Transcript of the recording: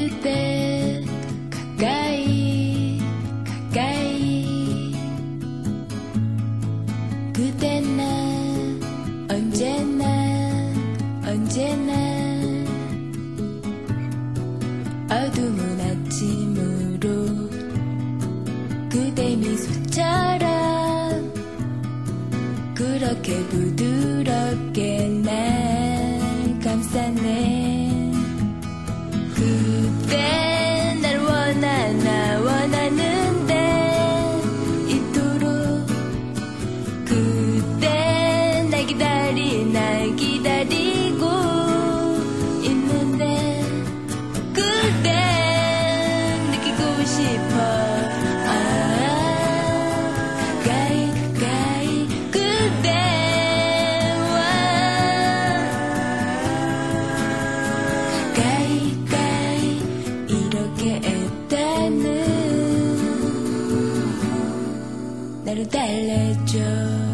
그대 가까이 가까이 그대 나 언제나 언제나 어두운 아침으로 그대 미소처럼 그렇게 부드럽게 날 감싸네. 그대 날 원하나 원하는데 이토록 그대 날 기다리고 있는데 그대 느끼고 싶어. 가까이 가까이 그대와 가까이 가까이 이렇게 애타는 나를 달래줘.